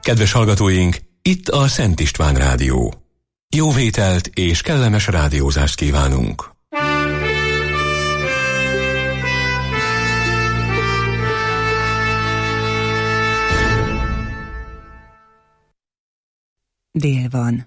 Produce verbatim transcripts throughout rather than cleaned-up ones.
Kedves hallgatóink, itt a Szent István Rádió. Jó vételt és kellemes rádiózást kívánunk! Dél van.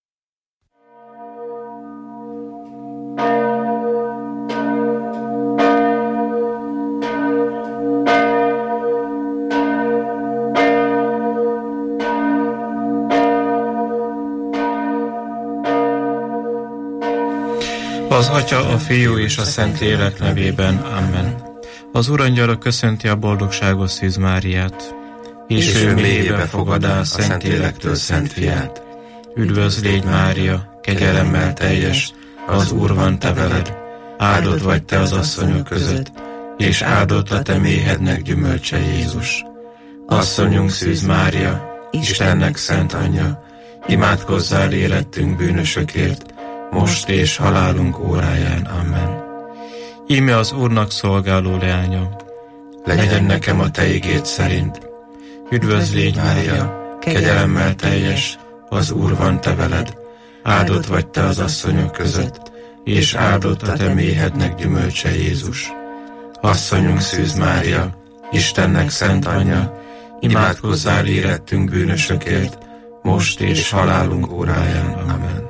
Az Atya, a Fiú és a Szentlélek nevében. Amen. Az Urangyala köszönti a boldogságos Szűz Máriát, és, és ő mélyébe fogadá a Szentlélektől Szent Fiát. Üdvözl légy, Mária, kegyelemmel teljes, az Úr van te veled, áldott vagy te az asszonyok között, és áldott a te méhednek gyümölcse Jézus. Asszonyunk Szűz Mária, Istennek szent anyja, imádkozzál érettünk bűnösökért, most és halálunk óráján. Amen. Íme az Úrnak szolgáló leánya, legyen nekem a te igéd szerint. Üdvözl légy, Mária, kegyelemmel teljes, az Úr van te veled, áldott vagy te az asszonyok között, és áldott a te méhednek gyümölcse Jézus. Asszonyunk Szűz Mária, Istennek szent anyja, imádkozzál érettünk bűnösökért, most és halálunk óráján. Amen.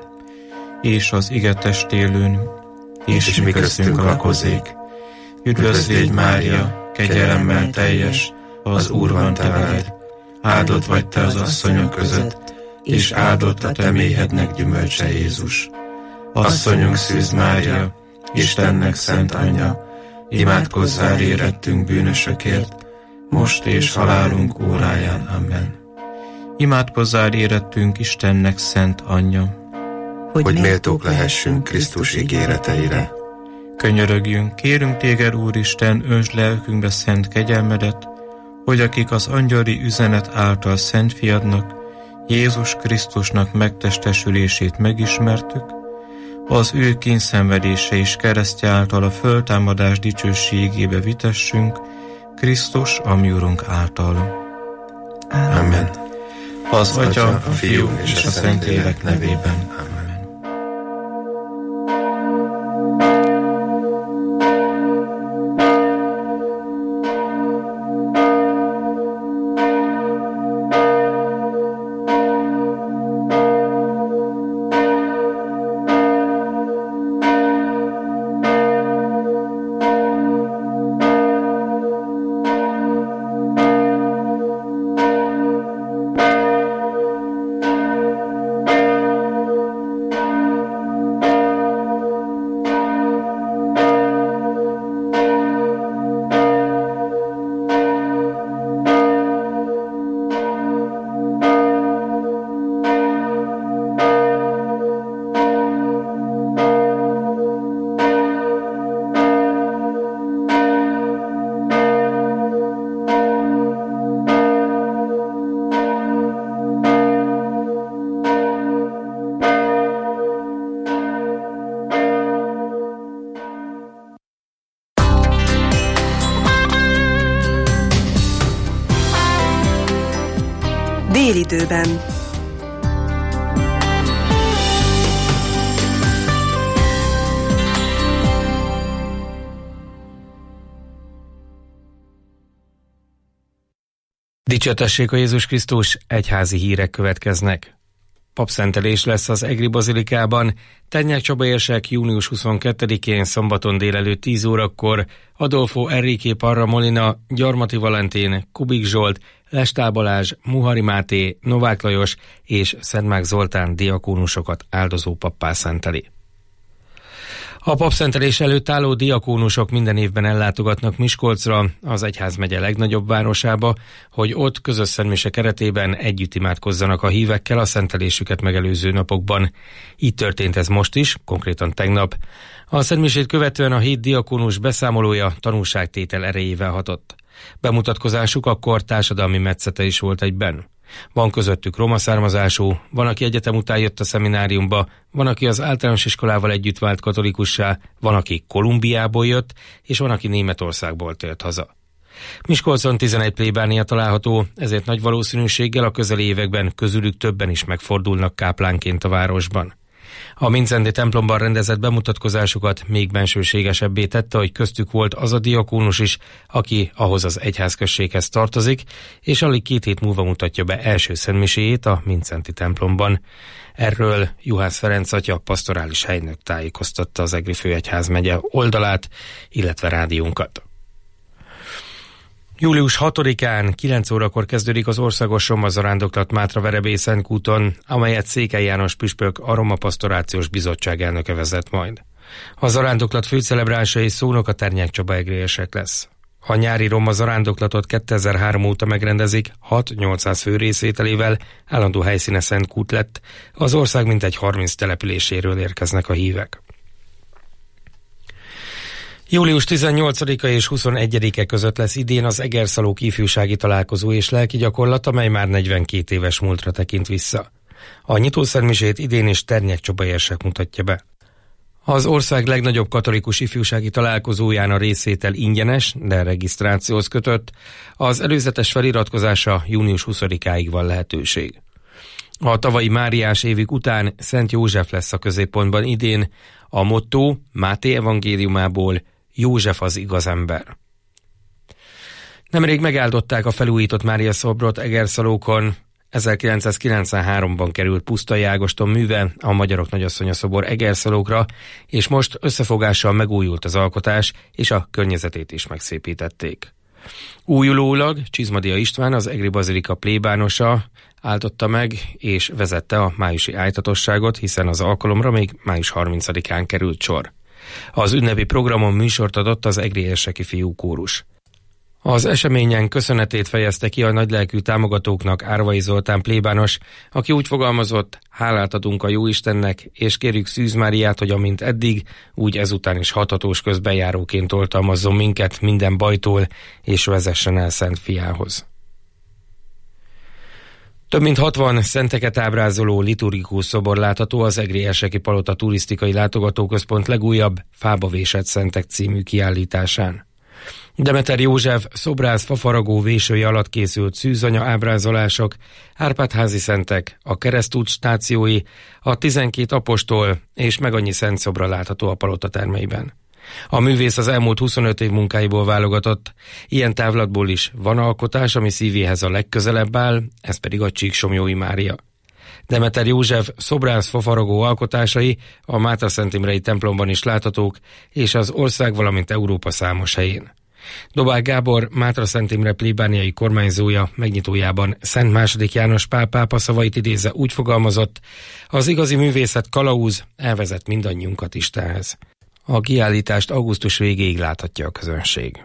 És az ige testélőn, és, és mi köztünk lakozék. Üdvözl légy, Mária, kegyelemmel teljes, az Úr van te veled, áldott vagy te az asszonyok között, és áldott a te méhednek gyümölcse Jézus. Asszonyunk Szűz Mária, Istennek szent anyja, imádkozzál érettünk bűnösökért, most és halálunk óráján. Amen. Imádkozzál érettünk Istennek szent anyja, hogy, hogy méltók lehessünk Krisztus ígéreteire. Könyörögjünk, kérünk téged, Úristen, öntsd lelkünkbe szent kegyelmedet, hogy akik az angyali üzenet által Szent Fiadnak, Jézus Krisztusnak megtestesülését megismertük, az ő kínszenvedése és keresztje által a föltámadás dicsőségébe vitessünk, Krisztus, a mi Urunk által. Amen. Az Atya, a Fiú és a Szentlélek nevében. Amen. Délidőben. Dicsőtessék a Jézus Krisztus, egyházi hírek következnek. Papszentelés lesz az Egri Bazilikában, Ternyák Csaba érsek június huszonkettedikén szombaton délelőtt tíz órakor, Adolfo Enrique Parra Molina, Gyarmati Valentin, Kubik Zsolt, Lestál Balázs, Muhari Máté, Novák Lajos és Szentmák Zoltán diakónusokat áldozó pappá szenteli. A papszentelés előtt álló diakónusok minden évben ellátogatnak Miskolcra, az egyházmegye legnagyobb városába, hogy ott közös szentmise keretében együtt imádkozzanak a hívekkel a szentelésüket megelőző napokban. Így történt ez most is, konkrétan tegnap. A szentmisét követően a hét diakónus beszámolója tanúságtétel erejével hatott. Bemutatkozásuk akkor társadalmi metszete is volt egyben. Van közöttük roma származású, van, aki egyetem után jött a szemináriumba, van, aki az általános iskolával együtt vált katolikussá, van, aki Kolumbiából jött, és van, aki Németországból tért haza. Miskolcon tizenegy plébánia található, ezért nagy valószínűséggel a közeli években közülük többen is megfordulnak káplánként a városban. A Mindszenty templomban rendezett bemutatkozásukat még bensőségesebbé tette, hogy köztük volt az a diakónus is, aki ahhoz az egyházközséghez tartozik, és alig két hét múlva mutatja be első szentmiséjét a Mindszenty templomban. Erről Juhász Ferenc atya, pastorális helynök tájékoztatta az Egri főegyházmegye oldalát, illetve rádiónkat. július hatodikán kilenc órakor kezdődik az országos romazarándoklat Mátra-Verebélyszentkúton, amelyet Székely János püspök a Roma Pastorációs Bizottság elnöke vezet majd. A zarándoklat főcelebrása és szónoka Ternyák Csaba egriesek lesz. A nyári roma zarándoklatot kétezer-három óta megrendezik, hat-nyolcszáz fő részvételével, állandó helyszíne Szentkút lett, az ország mintegy harminc településéről érkeznek a hívek. július tizennyolcadika és huszonegyedike között lesz idén az Egerszalók ifjúsági találkozó és lelki gyakorlat, amely már negyvenkét éves múltra tekint vissza. A nyitószentmisét idén is Ternyák Csaba érsek mutatja be. Az ország legnagyobb katolikus ifjúsági találkozóján a részvétel ingyenes, de regisztrációhoz kötött, az előzetes feliratkozása június huszadikáig van lehetőség. A tavalyi Máriás évig után Szent József lesz a középpontban idén, a motto Máté evangéliumából: József az igaz ember. Nemrég megáldották a felújított Mária szobrot Egerszalókon. ezerkilencszázkilencvenháromban került Pusztai Ágoston műve, a Magyarok Nagyasszonya szobor Egerszalókra, és most összefogással megújult az alkotás, és a környezetét is megszépítették. Újulólag Csizmadia István, az Egri Bazilika plébánosa áldotta meg és vezette a májusi ájtatosságot, hiszen az alkalomra még május harmincadikán került sor. Az ünnepi programon műsort adott az egri érseki fiúkórus. Az eseményen köszönetét fejezte ki a nagylelkű támogatóknak Árvai Zoltán plébános, aki úgy fogalmazott: hálát adunk a Jóistennek, és kérjük Szűz Máriát, hogy amint eddig, úgy ezután is hathatós közbenjáróként oltalmazzon minket minden bajtól, és vezessen el Szent Fiához. Több mint hatvan szenteket ábrázoló liturgikus szobor látható az Egri Érseki Palota Turisztikai Látogatóközpont legújabb Fába vésett szentek című kiállításán. Demeter József szobrász fafaragó vésője alatt készült szűzanya ábrázolások, Árpád-házi szentek, a keresztút stációi, a tizenkét apostol és meg annyi szent szobra látható a palota termeiben. A művész az elmúlt huszonöt év munkáiból válogatott, ilyen távlatból is van alkotás, ami szívéhez a legközelebb áll, ez pedig a Csíksomlyói Mária. Demeter József szobrász fafaragó alkotásai a Mátra-Szentimrei templomban is láthatók, és az ország, valamint Európa számos helyén. Dobák Gábor, Mátra-Szentimre plébániai kormányzója megnyitójában Szent második János Pál pápa szavait idézve úgy fogalmazott: az igazi művészet kalauz, elvezet mindannyiunkat Istenhez. A kiállítást augusztus végéig láthatja a közönség.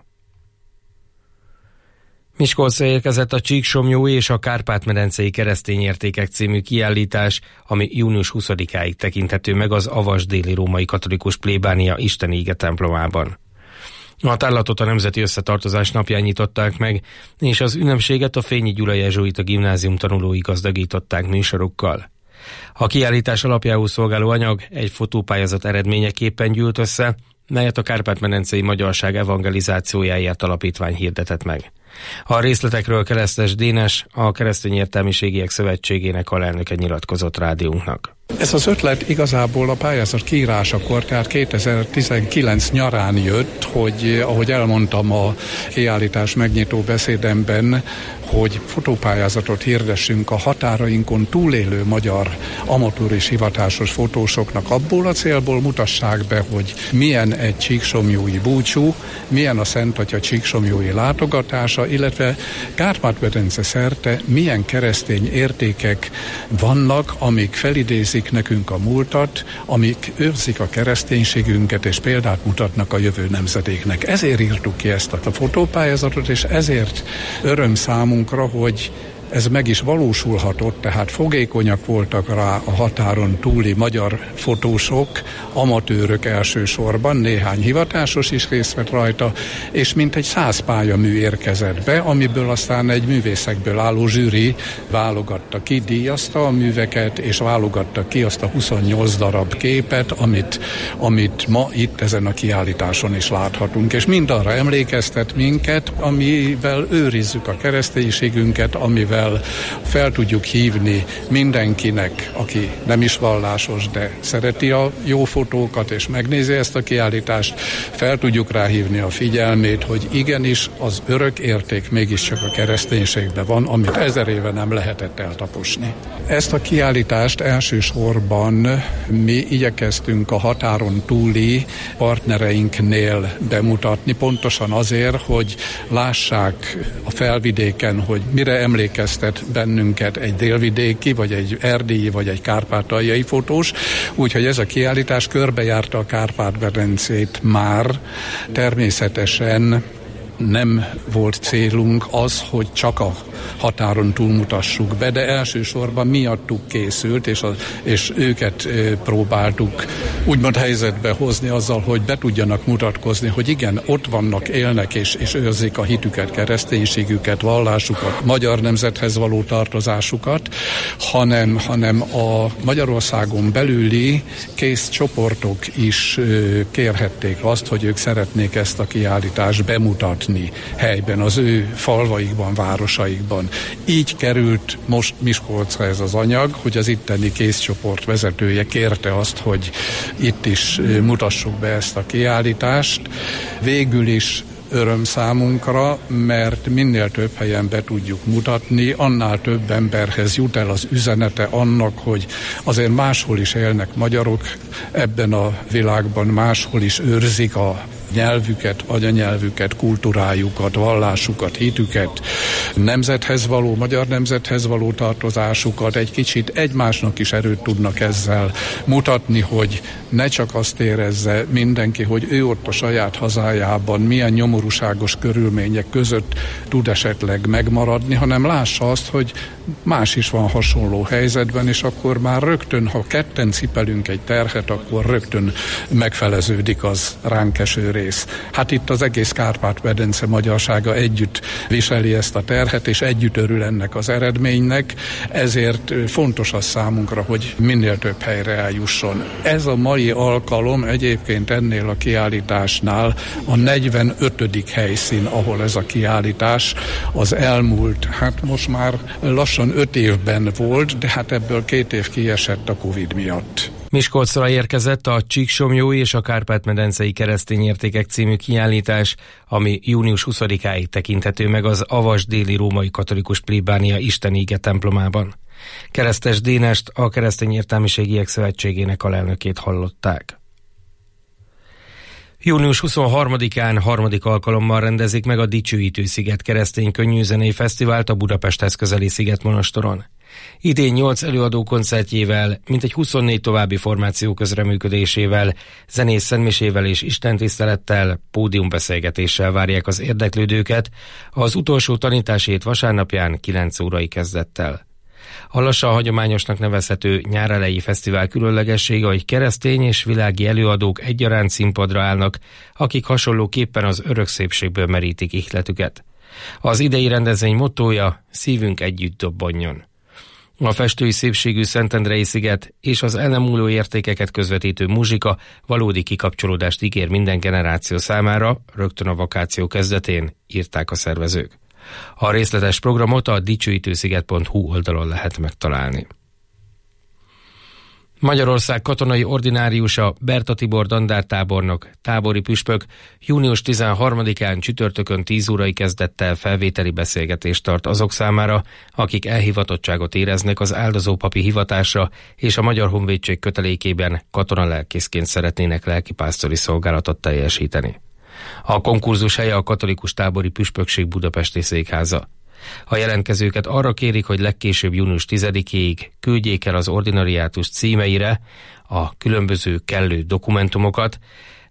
Miskolcra érkezett a Csíksomlyói és a Kárpát-medencei keresztény értékek című kiállítás, ami június huszadikáig tekinthető meg az Avas déli római katolikus plébánia isteni íge templomában. A tárlatot a Nemzeti Összetartozás napján nyitották meg, és az ünnepséget a Fényi Gyula jezsuita gimnázium tanulói gazdagították műsorokkal. A kiállítás alapjául szolgáló anyag egy fotópályázat eredményeképpen gyűlt össze, melyet a Kárpát-medencei Magyarság Evangelizációjáért Alapítvány hirdetett meg. A részletekről Keresztes Dénes, a Keresztény Értelmiségiek Szövetségének alelnöke nyilatkozott rádiónknak. Ez az ötlet igazából a pályázat kiírásakor, tehát kétezer-tizenkilenc nyarán jött, hogy ahogy elmondtam a kiállítás megnyitó beszédemben, hogy fotópályázatot hirdessünk a határainkon túlélő magyar amatőr és hivatásos fotósoknak, abból a célból mutassák be, hogy milyen egy csíksomlyói búcsú, milyen a Szent Atya csíksomlyói látogatása, illetve Kárpát-medence szerte milyen keresztény értékek vannak, amik felidézik nekünk a múltat, amik őrzik a kereszténységünket, és példát mutatnak a jövő nemzedéknek. Ezért írtuk ki ezt a fotópályázatot, és ezért öröm számunkra, hogy ez meg is valósulhatott, tehát fogékonyak voltak rá a határon túli magyar fotósok, amatőrök elsősorban, néhány hivatásos is részt vett rajta, és mintegy száz pályamű érkezett be, amiből aztán egy művészekből álló zsűri válogatta ki, díjazta a műveket, és válogatta ki azt a huszonnyolc darab képet, amit, amit ma itt ezen a kiállításon is láthatunk, és mind arra emlékeztet minket, amivel őrizzük a kereszténységünket, amivel fel tudjuk hívni mindenkinek, aki nem is vallásos, de szereti a jó fotókat, és megnézi ezt a kiállítást, fel tudjuk ráhívni a figyelmét, hogy igenis az örök érték mégiscsak a kereszténységben van, amit ezer éve nem lehetett eltaposni. Ezt a kiállítást elsősorban mi igyekeztünk a határon túli partnereinknél bemutatni, pontosan azért, hogy lássák a felvidéken, hogy mire emlékeztet bennünket egy délvidéki, vagy egy erdélyi, vagy egy kárpátaljai fotós, úgyhogy ez a kiállítás körbejárta a Kárpát-medencét már. Természetesen nem volt célunk az, hogy csak a határon túlmutassuk be, de elsősorban miattuk készült, és, a, és őket e, próbáltuk úgymond helyzetbe hozni azzal, hogy be tudjanak mutatkozni, hogy igen, ott vannak, élnek és, és őrzik a hitüket, kereszténységüket, vallásukat, magyar nemzethez való tartozásukat, hanem, hanem a Magyarországon belüli kész csoportok is e, kérhették azt, hogy ők szeretnék ezt a kiállítást bemutatni helyben, az ő falvaikban, városaikban. Így került most Miskolcra ez az anyag, hogy az itteni készcsoport vezetője kérte azt, hogy itt is mutassuk be ezt a kiállítást. Végül is öröm számunkra, mert minél több helyen be tudjuk mutatni, annál több emberhez jut el az üzenete annak, hogy azért máshol is élnek magyarok ebben a világban, máshol is őrzik a nyelvüket, anyanyelvüket, kultúrájukat, vallásukat, hitüket, nemzethez való, magyar nemzethez való tartozásukat, egy kicsit egymásnak is erőt tudnak ezzel mutatni, hogy ne csak azt érezze mindenki, hogy ő ott a saját hazájában milyen nyomorúságos körülmények között tud esetleg megmaradni, hanem lássa azt, hogy más is van hasonló helyzetben, és akkor már rögtön, ha ketten cipelünk egy terhet, akkor rögtön megfeleződik az ránk eső rész. Hát itt az egész Kárpát-medence magyarsága együtt viseli ezt a terhet, és együtt örül ennek az eredménynek, ezért fontos az számunkra, hogy minél több helyre eljusson. Ez a mai alkalom egyébként ennél a kiállításnál a negyvenötödik helyszín, ahol ez a kiállítás az elmúlt, hát most már lassan öt évben volt, de hát ebből két év kiesett a Covid miatt. Miskolcra érkezett a Csíksomlyói és a Kárpát-medencei keresztény értékek című kiállítás, ami június huszadikáig tekinthető meg az Avas déli római katolikus plébánia isteníge templomában. Keresztes Dénest, a Keresztény Értelmiségiek Szövetségének alelnökét hallották. június huszonharmadikán harmadik alkalommal rendezik meg a Dicsőítő-sziget keresztény könnyűzenei fesztivált a Budapesthez közeli Szigetmonostoron. Idén nyolc előadó koncertjével, mintegy huszonnégy további formáció közreműködésével, zenész szentmisével és istentisztelettel, pódiumbeszélgetéssel várják az érdeklődőket az utolsó tanításét vasárnapján kilenc órai kezdettel. A lassan hagyományosnak nevezhető nyárelejé fesztivál különlegessége, hogy keresztény és világi előadók egyaránt színpadra állnak, akik hasonlóképpen az örök szépségből merítik ihletüket. Az idei rendezvény mottója: szívünk együtt dobbanjon. A festői szépségű Szentendrei sziget és az el nem múló értékeket közvetítő muzsika valódi kikapcsolódást ígér minden generáció számára, rögtön a vakáció kezdetén, írták a szervezők. A részletes programot a dicsőítősziget pont hu oldalon lehet megtalálni. Magyarország katonai ordináriusa Berta Tibor dandártábornok, tábori püspök június tizenharmadikán csütörtökön tíz órai kezdettel felvételi beszélgetést tart azok számára, akik elhivatottságot éreznek az áldozópapi hivatásra, és a Magyar Honvédség kötelékében katonalelkészként szeretnének lelkipásztori szolgálatot teljesíteni. A konkurzus helye a katolikus tábori püspökség budapesti székháza. A jelentkezőket arra kérik, hogy legkésőbb június tizedikéig küldjék el az ordinariátus címeire a különböző kellő dokumentumokat.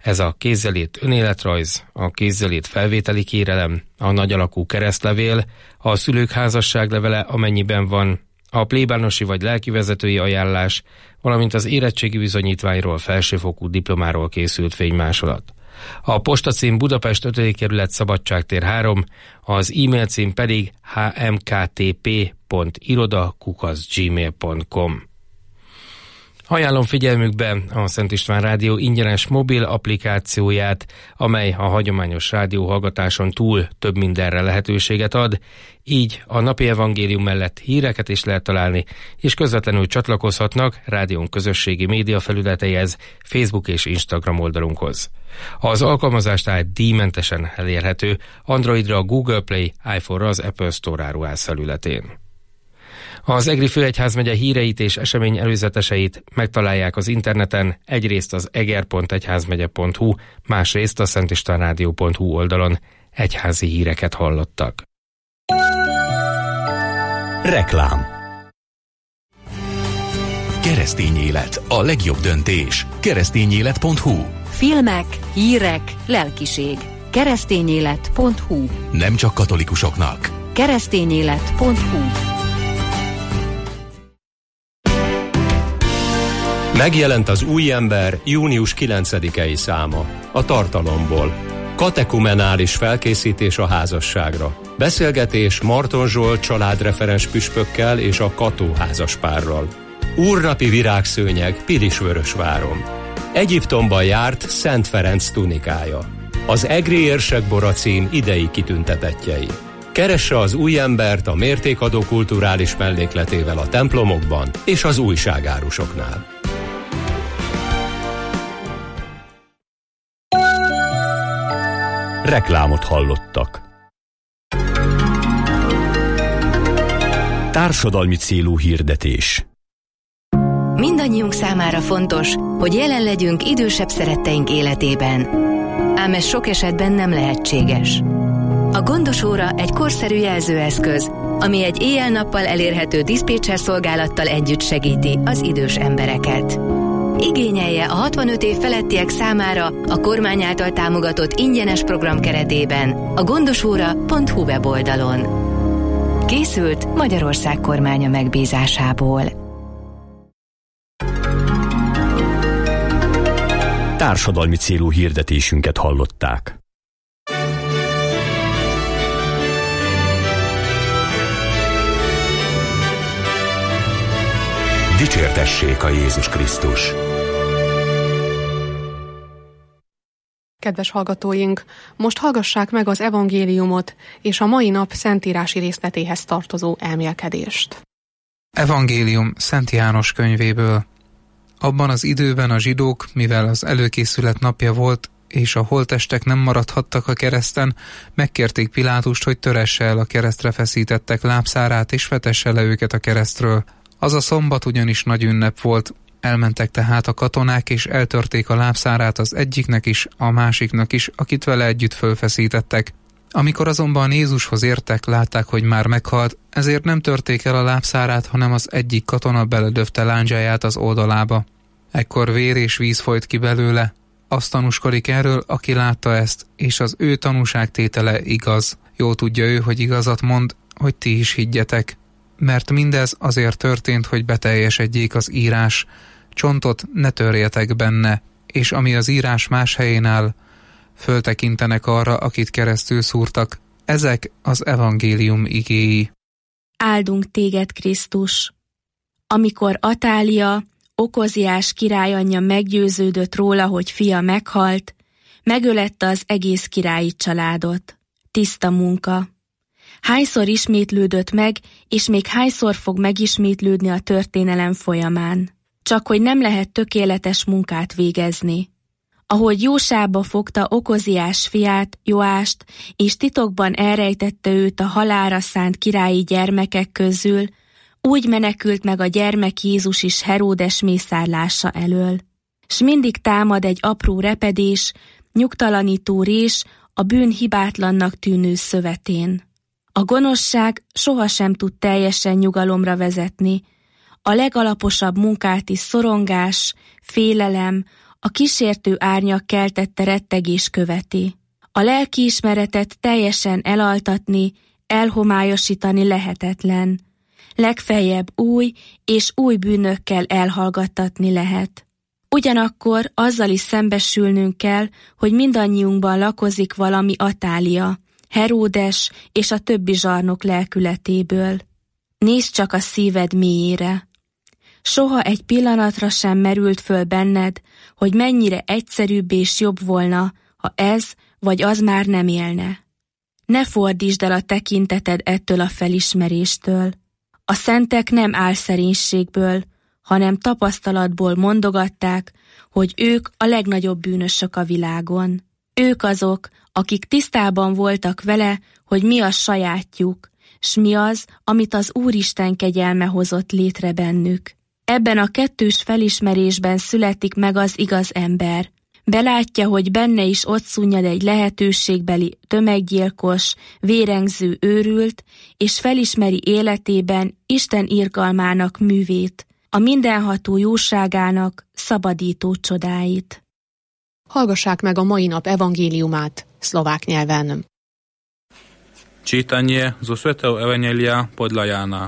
Ez a kézzel írt önéletrajz, a kézzel írt felvételi kérelem, a nagy alakú keresztlevél, a szülők házasságlevele, amennyiben van, a plébánosi vagy lelkivezetői ajánlás, valamint az érettségi bizonyítványról, felsőfokú diplomáról készült fénymásolat. A postacím Budapest ötödik kerület Szabadságtér három, az e-mail cím pedig h m k t p pont iroda kukac gmail pont com. Ajánlom figyelmükbe a Szent István Rádió ingyenes mobil applikációját, amely a hagyományos rádióhallgatáson túl több mindenre lehetőséget ad, így a napi evangélium mellett híreket is lehet találni, és közvetlenül csatlakozhatnak rádión közösségi média felületeihez, Facebook és Instagram oldalunkhoz. Az alkalmazás tehát díjmentesen elérhető Androidra a Google Play, iPhone-ra az Apple Store áruház felületén. Az Egri főegyházmegye híreit és esemény előzeteseit megtalálják az interneten, egyrészt az eger pont egyházmegye pont hu, másrészt a szentistvánrádió pont hu oldalon. Egyházi híreket hallottak. Reklám. Keresztény élet, a legjobb döntés. keresztényélet pont hu. Filmek, hírek, lelkiség. keresztényélet pont hu. Nem csak katolikusoknak. keresztényélet pont hu. Megjelent az Új ember június kilencedikei száma, a Tartalomból. Katekumenális felkészítés a házasságra. Beszélgetés Marton Zsolt családreferens püspökkel és a Kató házaspárral. Úrnapi virágszőnyeg Pilisvörösváron. Egyiptomban járt Szent Ferenc tunikája. Az egri érsekbora cím idei kitüntetettjei. Keresse az Új embert a mértékadó kulturális mellékletével a templomokban és az újságárusoknál. Reklámot hallottak. Társadalmi célú hirdetés. Mindannyiunk számára fontos, hogy jelen legyünk idősebb szeretteink életében. Ám ez sok esetben nem lehetséges. A gondosóra egy korszerű jelzőeszköz, ami egy éjjel-nappal elérhető diszpécser szolgálattal együtt segíti az idős embereket. Igényelje a hatvanöt év felettiek számára a kormány által támogatott ingyenes program keretében a gondosóra pont hu weboldalon. Készült Magyarország kormánya megbízásából. Társadalmi célú hirdetésünket hallották. Dicsértessék a Jézus Krisztus! Kedves hallgatóink, most hallgassák meg az evangéliumot és a mai nap szentírási részletéhez tartozó elmélkedést. Evangélium Szent János könyvéből. Abban az időben a zsidók, mivel az előkészület napja volt, és a holttestek nem maradhattak a kereszten, megkérték Pilátust, hogy töresse el a keresztre feszítettek lábszárát, és vetesse le őket a keresztről. Az a szombat ugyanis nagy ünnep volt, elmentek tehát a katonák, és eltörték a lábszárát az egyiknek is, a másiknak is, akit vele együtt fölfeszítettek. Amikor azonban Jézushoz értek, látták, hogy már meghalt, ezért nem törték el a lábszárát, hanem az egyik katona beledöfte lándzsáját az oldalába. Ekkor vér és víz folyt ki belőle. Azt tanúskodik erről, aki látta ezt, és az ő tanúságtétele igaz. Jól tudja ő, hogy igazat mond, hogy ti is higgyetek. Mert mindez azért történt, hogy beteljesedjék az írás. Csontot ne törjetek benne, és ami az írás más helyén áll, föltekintenek arra, akit keresztül szúrtak. Ezek az evangélium igéi. Áldunk téged, Krisztus! Amikor Atália, Okoziás királyanyja meggyőződött róla, hogy fia meghalt, megölette az egész királyi családot. Tiszta munka. Hányszor ismétlődött meg, és még hányszor fog megismétlődni a történelem folyamán. Csak hogy nem lehet tökéletes munkát végezni. Ahogy jósába fogta Okoziás fiát, Joást, és titokban elrejtette őt a halálra szánt királyi gyermekek közül, úgy menekült meg a gyermek Jézus is Heródes mészárlása elől. S mindig támad egy apró repedés, nyugtalanító rés a bűn hibátlannak tűnő szövetén. A gonoszság sohasem tud teljesen nyugalomra vezetni, a legalaposabb munkát is szorongás, félelem, A kísértő árnyak keltette rettegés követi. A lelkiismeretet teljesen elaltatni, elhomályosítani lehetetlen. Legfeljebb új és új bűnökkel elhallgattatni lehet. Ugyanakkor azzal is szembesülnünk kell, hogy mindannyiunkban lakozik valami Atália, Heródes és a többi zsarnok lelkületéből. Nézd csak a szíved mélyére. Soha egy pillanatra sem merült föl benned, hogy mennyire egyszerűbb és jobb volna, ha ez vagy az már nem élne. Ne fordítsd el a tekinteted ettől a felismeréstől. A szentek nem álszerénységből, hanem tapasztalatból mondogatták, hogy ők a legnagyobb bűnösök a világon. Ők azok, akik tisztában voltak vele, hogy mi a sajátjuk, s mi az, amit az Úristen kegyelme hozott létre bennük. Ebben a kettős felismerésben születik meg az igaz ember. Belátja, hogy benne is ott szunnyad egy lehetőségbeli tömeggyilkos, vérengző őrült, és felismeri életében Isten irgalmának művét, a mindenható jóságának szabadító csodáit. Hallgassák meg a mai nap evangéliumát szlovák nyelven. Čítanie zo svätého evanjelia podľa Jána.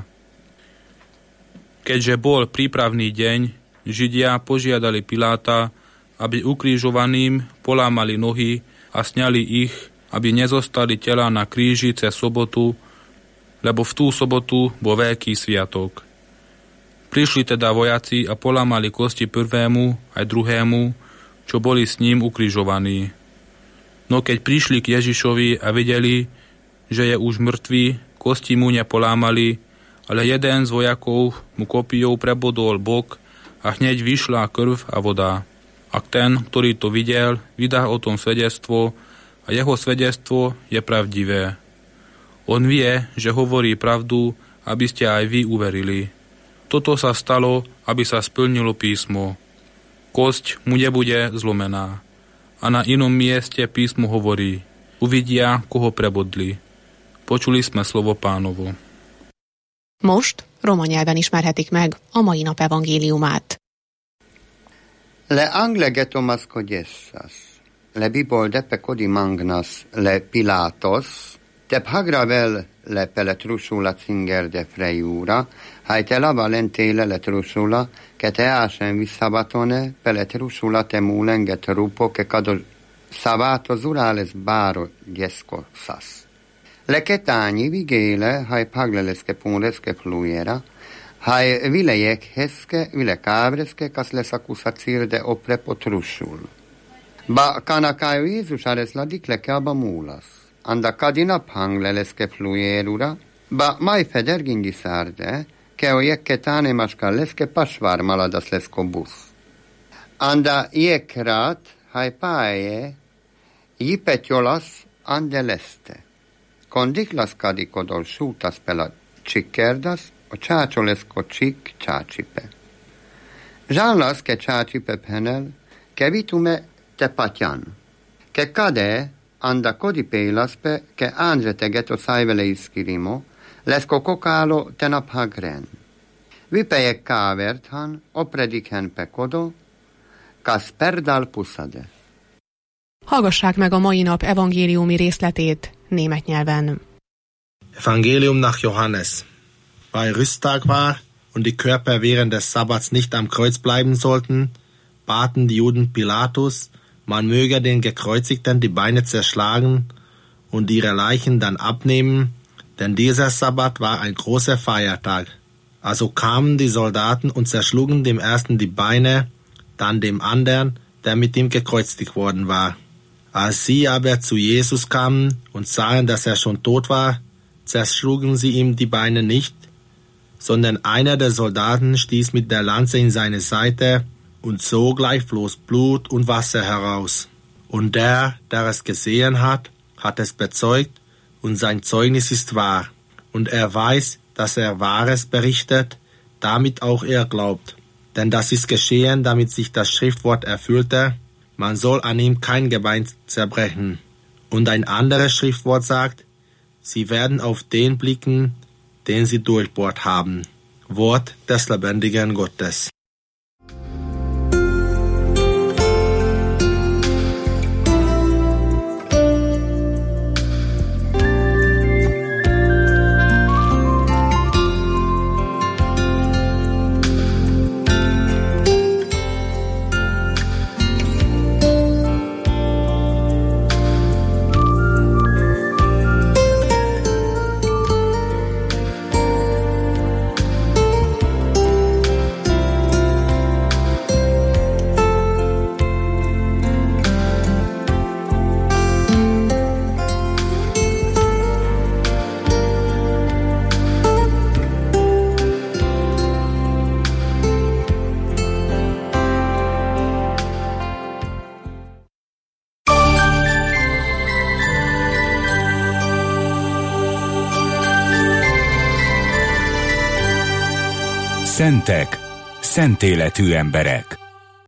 Keďže bol prípravný deň, Židia požiadali Piláta, aby ukrižovaným polámali nohy a sňali ich, aby nezostali tela na kríži cez sobotu, lebo v tú sobotu bol veľký sviatok. Prišli teda vojaci a polámali kosti prvému aj druhému, čo boli s ním ukrižovaní. No keď prišli k Ježišovi a videli, že je už mŕtvý, kosti mu nepolámali, ale jeden z vojakov mu kopijou prebodol bok a hneď vyšla krv a voda. Ak ten, ktorý to videl, vydá o tom svedectvo a jeho svedectvo je pravdivé. On vie, že hovorí pravdu, aby ste aj vy uverili. Toto sa stalo, aby sa splnilo písmo. Kosť mu nebude zlomená. A na inom mieste písmo hovorí: uvidia, koho prebodli. Počuli sme slovo Pánovo. Most roma nyelven ismerhetik meg a mai nap evangéliumát. Le angle getomas codiessas, le bibol depe codi magnas le Pilatos, te hagravel le peletrusula zinger de freiura, hai te lava lentele le trusula, che te asen vissabatone peletrusula te mulen trupo che cado sabato zurales baro diescosas. Le ketani vigele hai pagleleske punleske fluiera, hai vilejek heske, vile kávreske, kas lesakusa cirde opre potrusul. Ba kanakaju Jézus ares ladikle kelba múlas. Anda kadina pangleleske fluierura, ba mai federgingi sarde, keo jekke tane maskaleske pasvar maladas lesko bus. Anda jekrat hai pae, jipetjolas ande leste. Kondiklas kadikodol šutas pela čikkerdas, o csácsolesko csik csácsipe. Žálas ke csácsipe penel, ke vitume te patjan. Ke kade anda kodipélaspe, ke ánzete geto szájvele iskirimo, lesko kokálo te naphagren. Vipejek káverthan, opredikhen pe kodo, kas perdal puszade. Hallgassák meg a mai nap evangéliumi részletét német nyelven. Evangelium nach Johannes. Weil Rüsttag war und die Körper während des Sabbats nicht am Kreuz bleiben sollten, baten die Juden Pilatus, man möge den Gekreuzigten die Beine zerschlagen und ihre Leichen dann abnehmen, denn dieser Sabbat war ein großer Feiertag. Also kamen die Soldaten und zerschlugen dem ersten die Beine, dann dem anderen, der mit ihm gekreuzigt worden war. Als sie aber zu Jesus kamen und sahen, dass er schon tot war, zerschlugen sie ihm die Beine nicht, sondern einer der Soldaten stieß mit der Lanze in seine Seite und sogleich floss Blut und Wasser heraus. Und der, der es gesehen hat, hat es bezeugt, und sein Zeugnis ist wahr. Und er weiß, dass er Wahres berichtet, damit auch er glaubt. Denn das ist geschehen, damit sich das Schriftwort erfüllte, man soll an ihm kein Gebein zerbrechen. Und ein anderes Schriftwort sagt, sie werden auf den blicken, den sie durchbohrt haben. Wort des lebendigen Gottes. Szentek, szent életű emberek.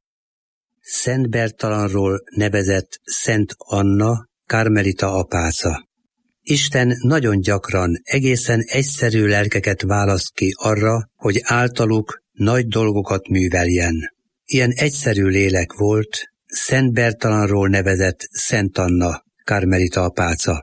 Szent Bertalanról nevezett Szent Anna, karmelita apáca. Isten nagyon gyakran egészen egyszerű lelkeket választ ki arra, hogy általuk nagy dolgokat műveljen. Ilyen egyszerű lélek volt Szent Bertalanról nevezett Szent Anna, karmelita apáca.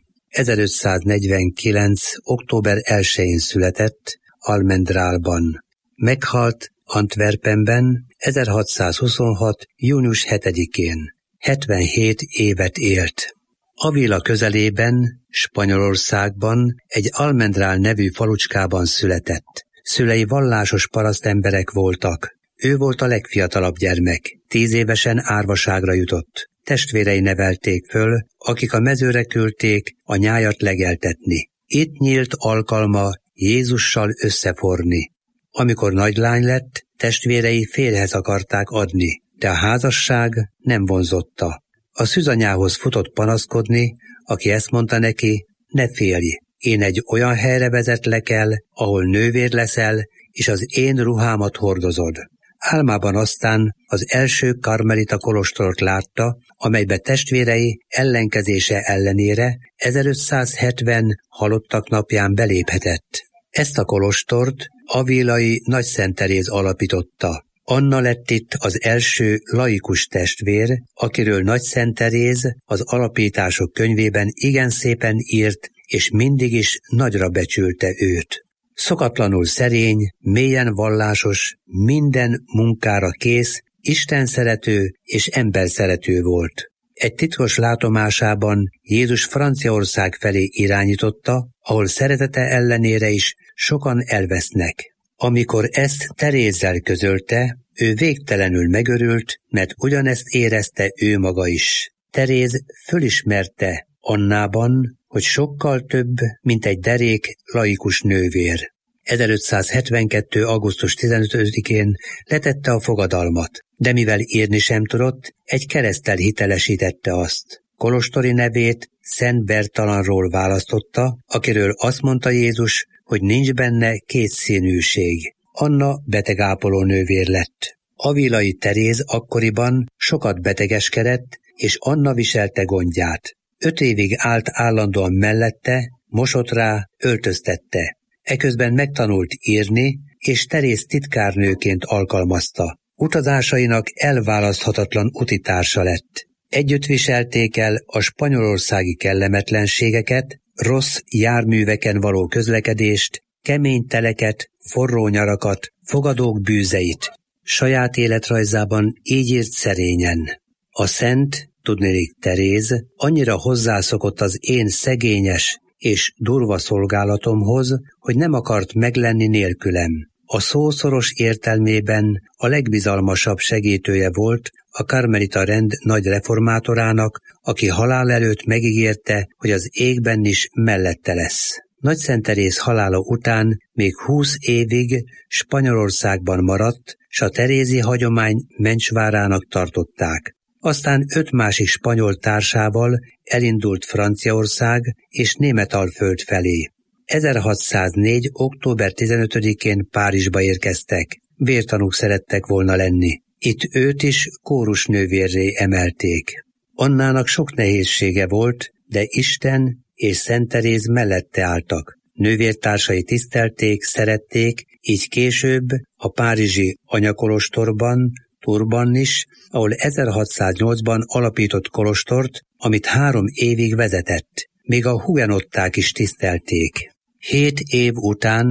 ezerötszáznegyvenkilenc. október elsején született Almendrálban. Meghalt Antwerpenben ezerhatszázhuszonhat. június hetedikén. hetvenhét évet élt. Avila közelében, Spanyolországban egy Almendrál nevű falucskában született. Szülei vallásos parasztemberek voltak. Ő volt a legfiatalabb gyermek. Tíz évesen árvaságra jutott. Testvérei nevelték föl, akik a mezőre küldték a nyájat legeltetni. Itt nyílt alkalma Jézussal összeforni. Amikor nagylány lett, testvérei férjhez akarták adni, de a házasság nem vonzotta. A szűzanyához futott panaszkodni, aki ezt mondta neki: ne félj, én egy olyan helyre vezetlek el, ahol nővér leszel, és az én ruhámat hordozod. Álmában aztán az első karmelita kolostort látta, amelybe testvérei ellenkezése ellenére ezerötszázhetven halottak napján beléphetett. Ezt a kolostort avilai Nagy Szent Teréz alapította. Anna lett itt az első laikus testvér, akiről Nagy Szent Teréz az alapítások könyvében igen szépen írt, és mindig is nagyra becsülte őt. Szokatlanul szerény, mélyen vallásos, minden munkára kész, Isten szerető és ember szerető volt. Egy titkos látomásában Jézus Franciaország felé irányította, ahol szeretete ellenére is sokan elvesznek. Amikor ezt Terézzel közölte, ő végtelenül megörült, mert ugyanezt érezte ő maga is. Teréz fölismerte Annában, hogy sokkal több, mint egy derék laikus nővér. ezerötszázhetvenkettő. augusztus tizenötödikén letette a fogadalmat, de mivel írni sem tudott, egy kereszttel hitelesítette azt. Kolostori nevét Szent Bertalanról választotta, akiről azt mondta Jézus, hogy nincs benne kétszínűség. Anna betegápoló nővér lett. Avilai Teréz akkoriban sokat betegeskedett, és Anna viselte gondját. Öt évig állt állandóan mellette, mosott rá, öltöztette. Eközben megtanult írni, és Teréz titkárnőként alkalmazta. Utazásainak elválaszthatatlan utitársa lett. Együtt viselték el a spanyolországi kellemetlenségeket, rossz járműveken való közlekedést, kemény teleket, forró nyarakat, fogadók bűzeit. Saját életrajzában így írt szerényen: a szent, tudniillik Teréz, annyira hozzászokott az én szegényes és durva szolgálatomhoz, hogy nem akart meglenni nélkülem. A szószoros értelmében a legbizalmasabb segítője volt a karmelita rend nagy reformátorának, aki halál előtt megígérte, hogy az égben is mellette lesz. Nagy Szent Teréz halála után még húsz évig Spanyolországban maradt, s a terézi hagyomány mencsvárának tartották. Aztán öt másik spanyol társával elindult Franciaország és Németalföld felé. ezerhatszáznégy. október tizenötödikén Párizsba érkeztek. Vértanúk szerettek volna lenni. Itt őt is kórusnővérré emelték. Annának sok nehézsége volt, de Isten és Szent Teréz mellette álltak. Nővértársai tisztelték, szerették, így később a párizsi anyakolostorban, Tourban is, ahol ezerhatszáznyolcban alapított kolostort, amit három évig vezetett. Még a hugenották is tisztelték. Hét év után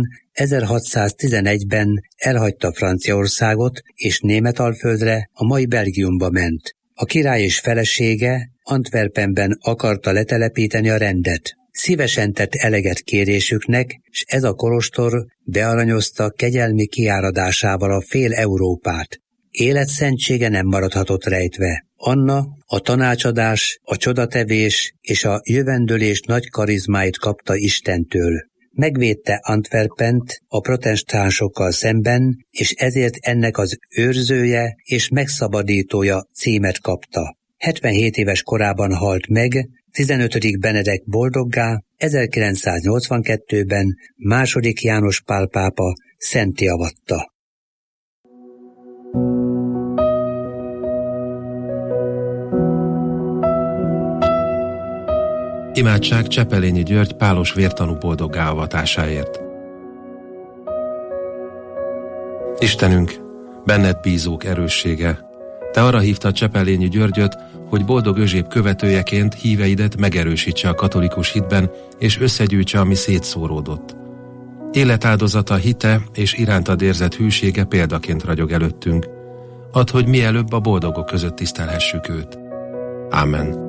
ezerhatszáztizenegyben elhagyta Franciaországot, és Németalföldre, a mai Belgiumba ment. A király és felesége Antwerpenben akarta letelepíteni a rendet. Szívesen tett eleget kérésüknek, s ez a kolostor bearanyozta kegyelmi kiáradásával a fél Európát. Életszentsége nem maradhatott rejtve. Anna a tanácsadás, a csodatevés és a jövendőlés nagy karizmáit kapta Istentől. Megvédte Antwerpent a protestánsokkal szemben, és ezért ennek az őrzője és megszabadítója címet kapta. hetvenhét éves korában halt meg, tizenötödik Benedek boldoggá, ezerkilencszáznyolcvankettőben második János Pál pápa szentté avatta. Imádság Csepelényi György pálos vértanú boldoggá avatásáért. Istenünk, benned bízók erőssége, te arra hívtad Csepelényi Györgyöt, hogy boldog özséb követőjeként híveidet megerősítse a katolikus hitben, és összegyűjtse, ami szétszóródott. Életáldozata, hite és irántad érzett hűsége példaként ragyog előttünk. Add, hogy mielőbb a boldogok között tisztelhessük őt. Ámen.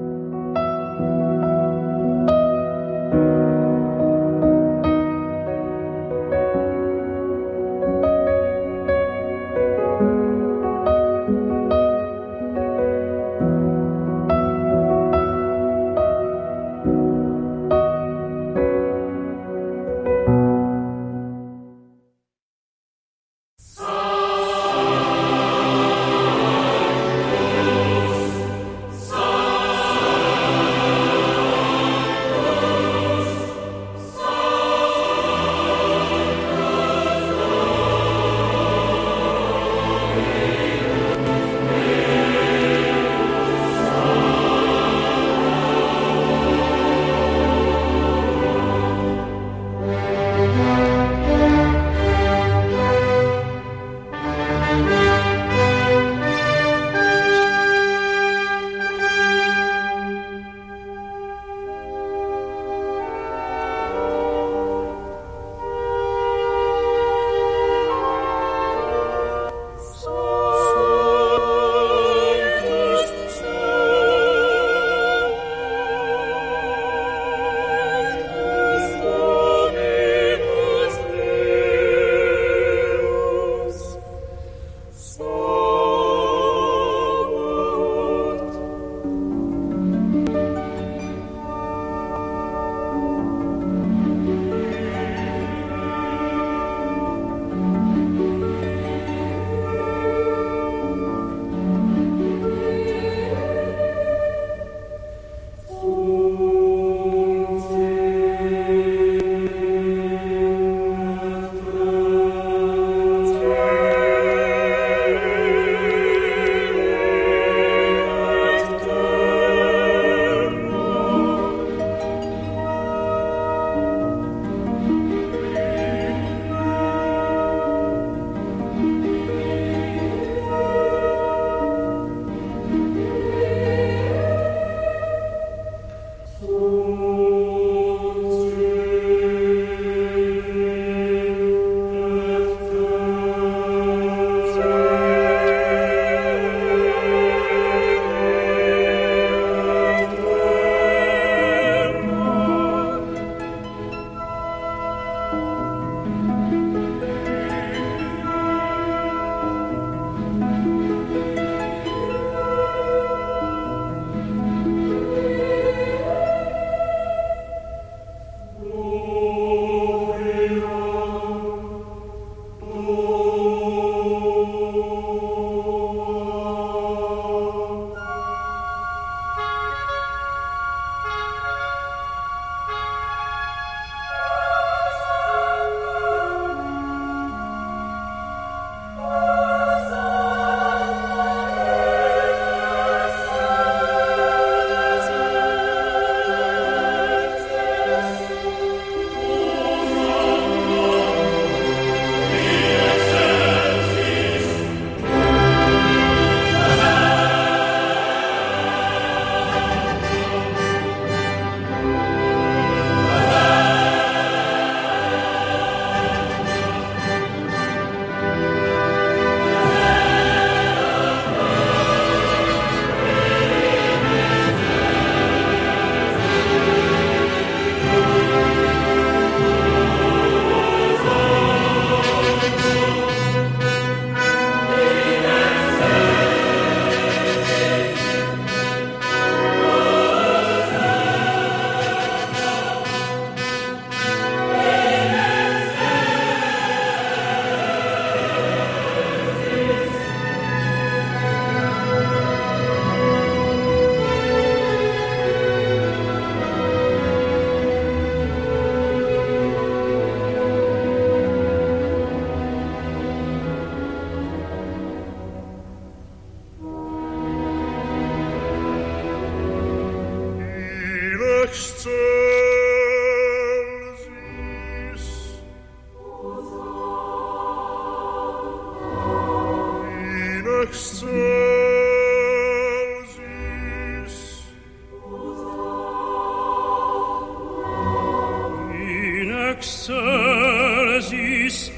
excelsis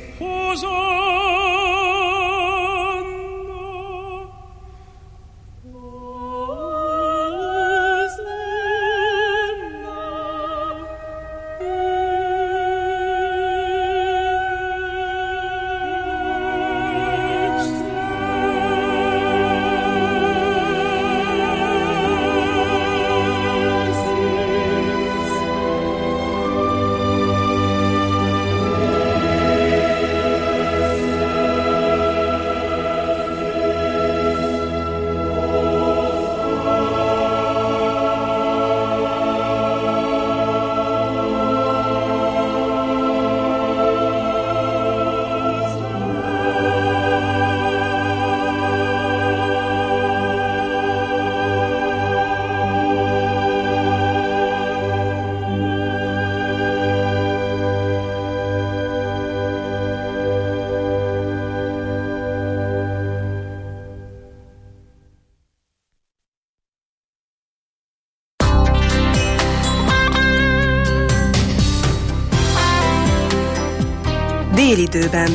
Délidőben.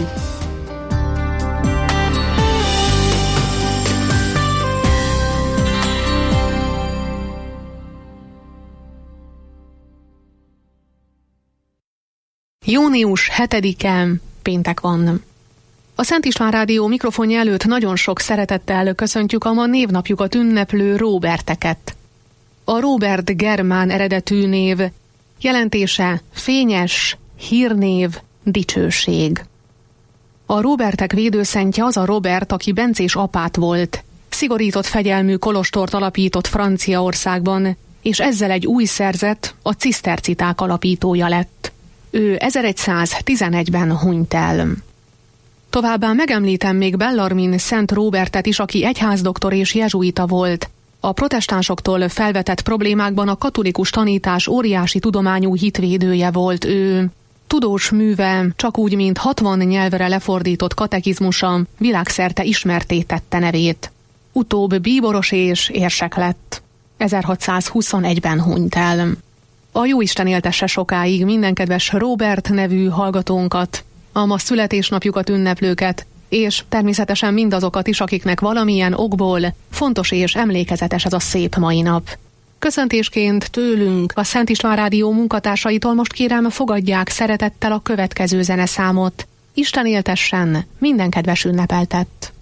Június hetedike, péntek van. A Szent István Rádió mikrofonja előtt nagyon sok szeretettel köszöntjük a ma névnapjukat ünneplő Róberteket. A Róbert germán eredetű név, jelentése fényes, hírnév, dicsőség. A Róbertek védőszentje az a Robert, aki bencés apát volt. Szigorított fegyelmű kolostort alapított Franciaországban, és ezzel egy új szerzet, a ciszterciták alapítója lett. Ő ezeregyszáztizenegyben hunyt el. Továbbá megemlítem még Bellarmin Szent Róbertet is, aki egyházdoktor és jezsuita volt. A protestánsoktól felvetett problémákban a katolikus tanítás óriási tudományú hitvédője volt ő. Tudós műve, csak úgy, mint hatvan nyelvre lefordított katekizmusa, világszerte ismertté tette nevét. Utóbb bíboros és érsek lett. ezerhatszázhuszonegyben hunyt el. A Jóisten éltesse sokáig minden kedves Róbert nevű hallgatónkat, a ma születésnapjukat ünneplőket, és természetesen mindazokat is, akiknek valamilyen okból fontos és emlékezetes ez a szép mai nap. Köszöntésként tőlünk, a Szent István Rádió munkatársaitól most kérem, fogadják szeretettel a következő zeneszámot. Isten éltessen minden kedves ünnepeltett!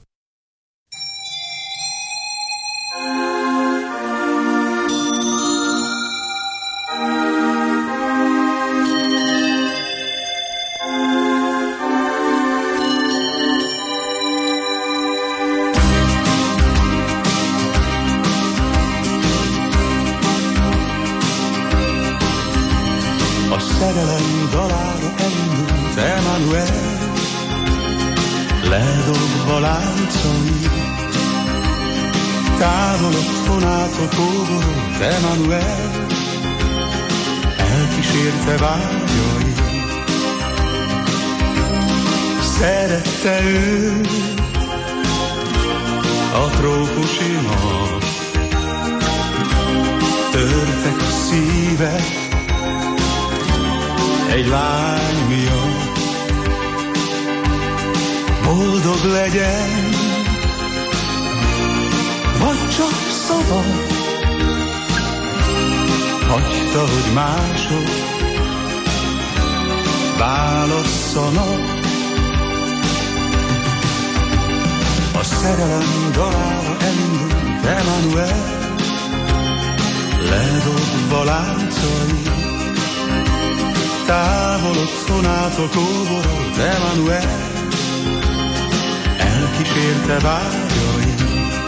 Szerelem dalára elindult Emmanuel, ledobva láncait, távol otthonától kóborolt Emmanuel, elkísérte vágyait. Szerette ő a trópusi nap, törtek a szívek egy lány miatt. Boldog legyen, vagy csak szabad, hagyta, hogy mások válasszanak. A szerelem dalára elindult Emmanuel, ledobva láncait, távol otthonától kóborolt Emmanuel, elkísérte vágyait.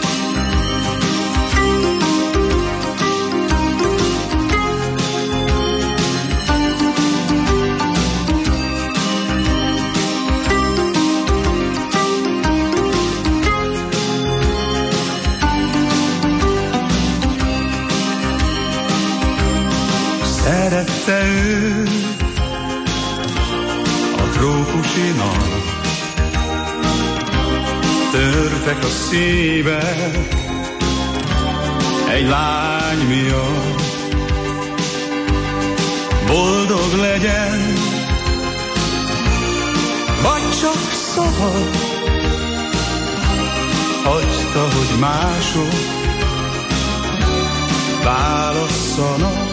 Szerette ő a trópusi nap, tört Sérültek a szívek egy lány miatt. Boldog legyen, vagy csak szabad, hagyta, hogy mások válasszanak.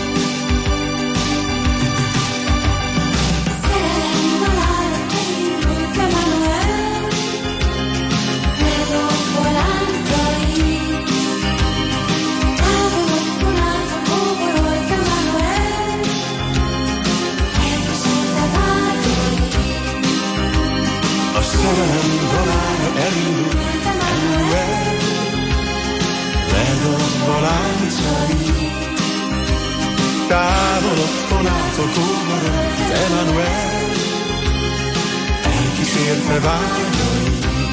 Szerelem dalára elindul, Emmanuel, ledobva láncai. Távol otthon át a kóborot, Emmanuel, elkísérte vágyai.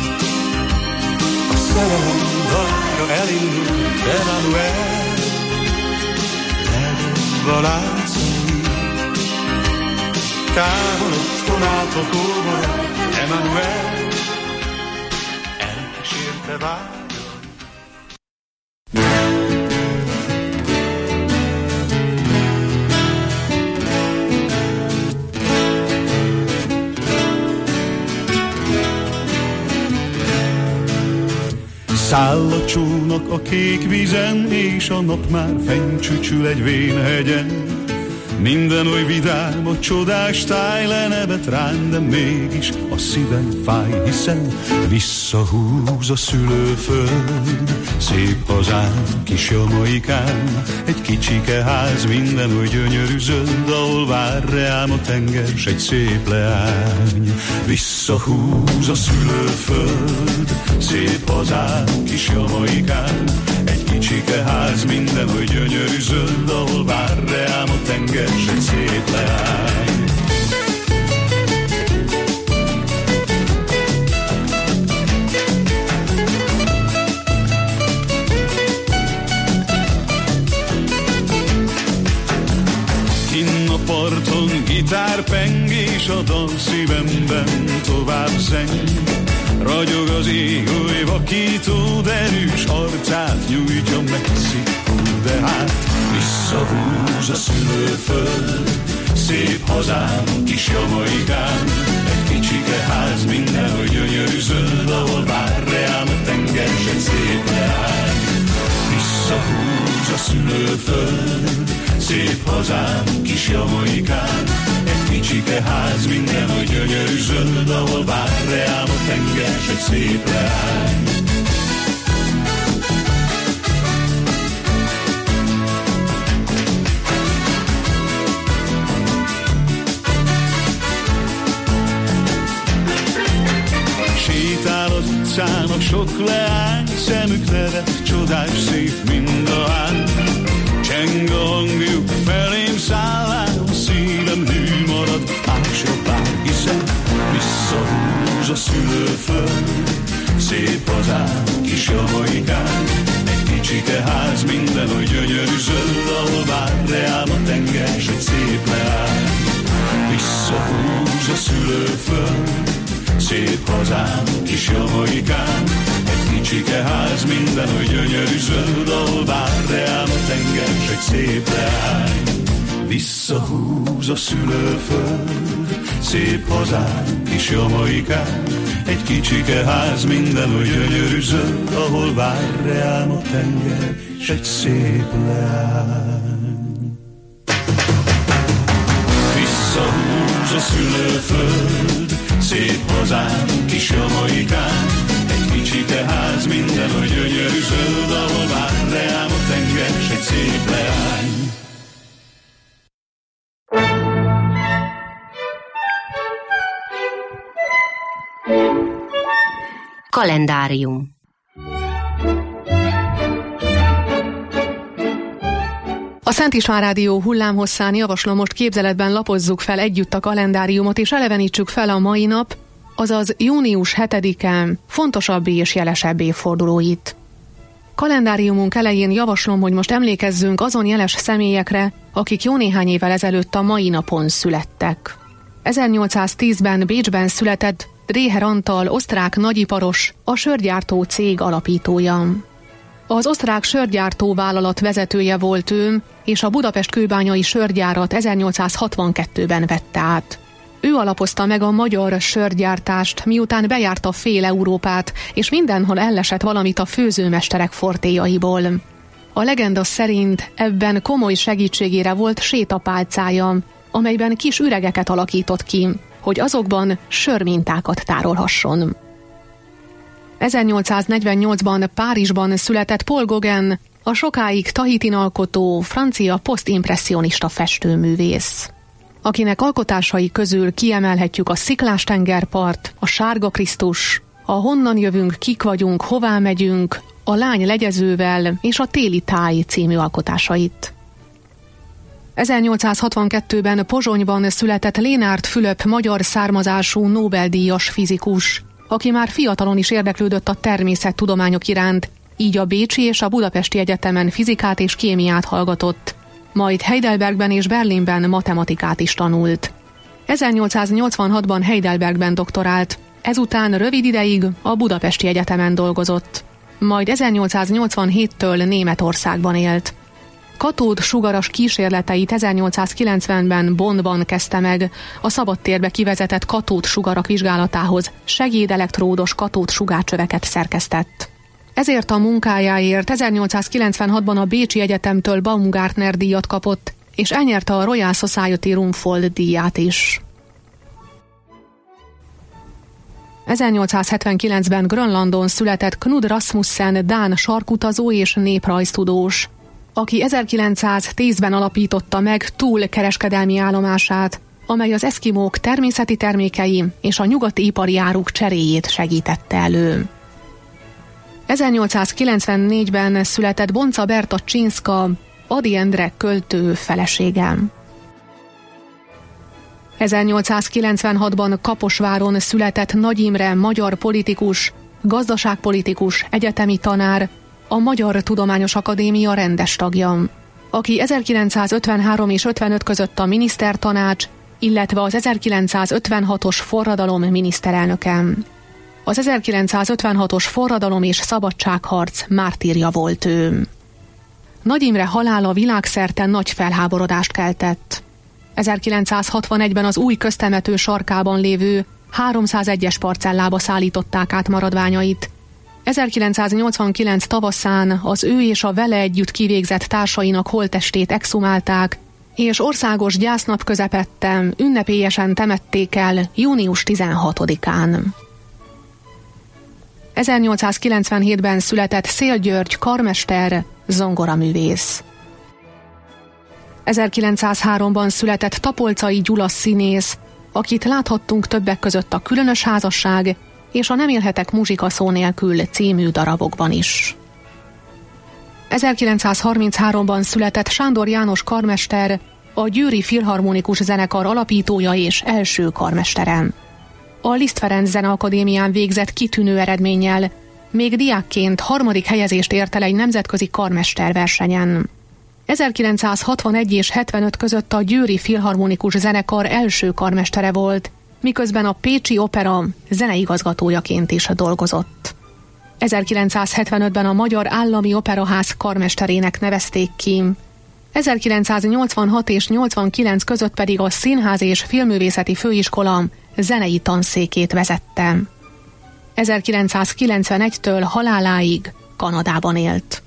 A szerelem dalára elindul, Emmanuel, ledobva láncai. Távol otthon át a kóborot, Emmanuel, elkísérte vágyai. Száll a csónak a kék vízen, és a nap már fenncsücsül egy vénhegyen. Minden oly vidám, a csodás táj lenebet rán, de mégis a szívem fáj, hiszen visszahúz a szülőföld. Szép hazám, kis Jamaikán, egy kicsike ház, minden oly gyönyörű zöld, ahol vár reám a tenger, s egy szép leány. Visszahúz a szülőföld, szép hazám, kis Jamaikán, egy kicsike ház, minden oly gyönyörű zöld, ahol vár reám a tenger, s egy szép leány. Kinn a parton gitár peng, és a dal szívemben tovább zeng. Ragyog az ég oly vakító, derűs arcát nyújtja Mexikó, de hát visszahúz a szülőföld. Szép hazám, kis Jamaikán, egy kicsike ház, minden oly gyönyörű zöld, ahol vár reám a tenger, s egy szép leány. Visszahúz a szülőföld, szép hazám, kis Jamaikán, egy kicsike ház, minden oly gyönyörű zöld, ahol vár reám a tenger, s egy szép leány. Sétál az utcán a sok leány, szemük nevet, csodás szép mind a hány. Cseng a hangjuk, felém szállán, szívem hű marad, másra bár, hiszen visszahúz a szülőföld. Szép hazám, kis Jamaikán, egy kicsike ház, minden oly gyönyörű zöld, ahol vár reám a tenger, s egy szép leány. Visszahúz a szülőföld, szép hazám, kis Jamaikán, egy kicsike ház, minden oly gyönyörű zöld, ahol vár reám a tenger, s egy szép leány. Visszahúz a szülőföld, szép hazám, kis Jamaikán, egy kicsike ház, minden oly gyönyörű zöld, ahol vár reám a tenger, s egy szép leány. Visszahúz a szülőföld, szép hazám, kis Jamaikán, egy kicsike ház, minden oly gyönyörű zöld, ahol vár reám a tenger, s egy szép leány. Kalendárium. A Szent István Rádió hullámhosszán javaslom, most képzeletben lapozzuk fel együtt a kalendáriumot, és elevenítsük fel a mai nap, azaz június hetedike fontosabb és jelesebb évfordulóit. Kalendáriumunk elején javaslom, hogy most emlékezzünk azon jeles személyekre, akik jó néhány évvel ezelőtt a mai napon születtek. ezernyolcszáztízben Bécsben született Dreher Antal osztrák nagyiparos, a sörgyártó cég alapítója. Az osztrák sörgyártó vállalat vezetője volt ő, és a Budapest kőbányai sörgyárat ezernyolcszázhatvankettőben vette át. Ő alapozta meg a magyar sörgyártást, miután bejárta fél Európát, és mindenhol ellesett valamit a főzőmesterek fortéjaiból. A legenda szerint ebben komoly segítségére volt sétapálcája, amelyben kis üregeket alakított ki, hogy azokban sörmintákat tárolhasson. ezernyolcszáznegyvennyolcban Párizsban született Paul Gauguin, a sokáig Tahitin alkotó, francia posztimpresszionista festőművész, akinek alkotásai közül kiemelhetjük a Sziklás tengerpart, a Sárga Krisztus, a Honnan jövünk, kik vagyunk, hová megyünk, a Lány legyezővel és a Téli táj című alkotásait. ezernyolcszázhatvankettőben Pozsonyban született Lénárt Fülöp magyar származású Nobel-díjas fizikus, aki már fiatalon is érdeklődött a természettudományok iránt, így a bécsi és a budapesti egyetemen fizikát és kémiát hallgatott, majd Heidelbergben és Berlinben matematikát is tanult. ezernyolcszáznyolcvanhatban Heidelbergben doktorált, ezután rövid ideig a budapesti egyetemen dolgozott, majd ezernyolcszáznyolcvanhéttől Németországban élt. Katód sugaras kísérleteit ezernyolcszázkilencvenben Bonnban kezdte meg, a szabadtérbe kivezetett katód sugarak vizsgálatához segédelektródos katód sugárcsöveket szerkesztett. Ezért a munkájáért ezernyolcszázkilencvenhatban a Bécsi Egyetemtől Baumgartner díjat kapott, és elnyerte a Royal Society Rumfold díját is. ezernyolcszázhetvenkilencben Grönlandon született Knud Rasmussen dán sarkutazó és néprajztudós, aki ezerkilencszáztízben alapította meg Thule kereskedelmi állomását, amely az eszkimók természeti termékei és a nyugati ipari áruk cseréjét segítette elő. ezernyolcszázkilencvennégyben született Bonca Berta Csinszka, Ady Endre költő felesége. ezernyolcszázkilencvenhatban Kaposváron született Nagy Imre magyar politikus, gazdaságpolitikus, egyetemi tanár, a Magyar Tudományos Akadémia rendes tagja, aki ezerkilencszázötvenhárom és ötvenöt között a minisztertanács, illetve az ezerkilencszázötvenhatos forradalom miniszterelnöke. Az ezerkilencszázötvenhatos forradalom és szabadságharc mártírja volt ő. Nagy Imre halála világszerte nagy felháborodást keltett. ezerkilencszázhatvanegyben az új köztemető sarkában lévő háromszázegyes parcellába szállították át maradványait. ezerkilencszáznyolcvankilenc tavaszán az ő és a vele együtt kivégzett társainak holttestét exhumálták, és országos gyásznap közepette ünnepélyesen temették el június tizenhatodikán. ezernyolcszázkilencvenhétben született Széll György karmester, zongoraművész. ezerkilencszázháromban született Tapolcai Gyula színész, akit láthattunk többek között a Különös házasság és a Nem élhetek muzsika szó nélkül című darabokban is. ezerkilencszázharmincháromban született Sándor János karmester, a Győri Filharmonikus Zenekar alapítója és első karmestere. A Liszt Ferenc Zeneakadémián végzett kitűnő eredménnyel, még diákként harmadik helyezést ért el egy nemzetközi karmesterversenyen. ezerkilencszázhatvanegy és hetvenöt között a Győri Filharmonikus Zenekar első karmestere volt, miközben a Pécsi Opera zeneigazgatójaként is dolgozott. ezerkilencszázhetvenötben a Magyar Állami Operaház karmesterének nevezték ki. ezerkilencszáznyolcvanhat és nyolcvankilenc között pedig a Színház és Filmművészeti Főiskola zenei tanszékét vezette. ezerkilencszázkilencvenegytől haláláig Kanadában élt.